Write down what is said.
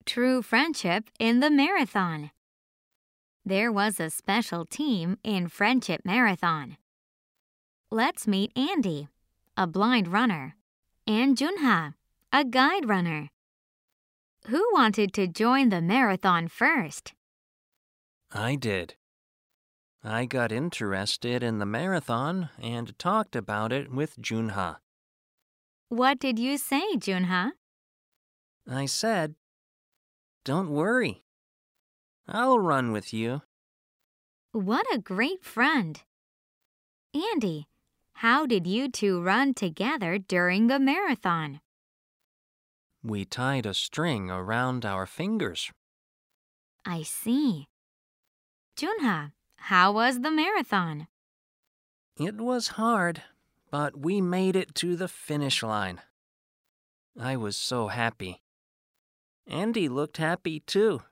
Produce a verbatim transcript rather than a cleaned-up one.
true friendship in the marathon. There was a special team in Friendship Marathon. Let's meet Andy, a blind runner, and Junha, a guide runner. Who wanted to join the marathon first? I did. I got interested in the marathon and talked about it with Junha. What did you say, Junha? I said, "Don't worry. I'll run with you." What a great friend! Andy, how did you two run together during the marathon? We tied a string around our fingers. I see. Junha, how was the marathon? It was hard, but we made it to the finish line. I was so happy. Andy looked happy too.